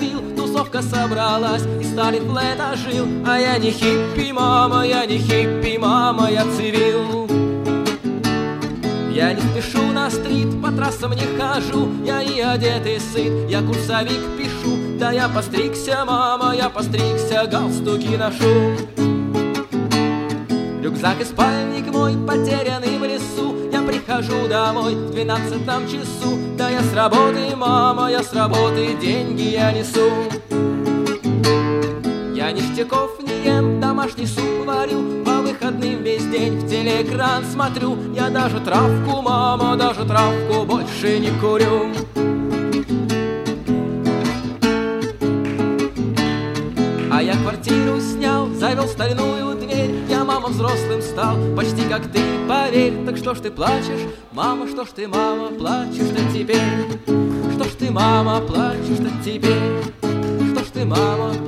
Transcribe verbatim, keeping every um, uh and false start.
ходил, тусовка собралась, и Сталин флэт ожил. А я не хиппи, мама, я не хиппи, мама, я цивил. Я не спешу на стрит, по трассам не хожу, я и одет и сыт, я курсовик пишу. Да я постригся, мама, я постригся, галстуки ношу. Рюкзак и спальник мой потерянный в лесу. Я прихожу домой в двенадцатом часу. Да я с работы, мама, я с работы, деньги я несу. Я ништяков не ем, домашний суп варю, по выходным весь день в телеэкран смотрю. Я даже травку, мама, даже травку больше не курю. А я квартиру снял, завел стальную дверь. Я, мама, взрослым стал, почти как ты, поверь. Так что ж ты плачешь, мама, что ж ты, мама, плачешь-то теперь? Что ж ты, мама, плачешь-то теперь? Что ж ты, мама,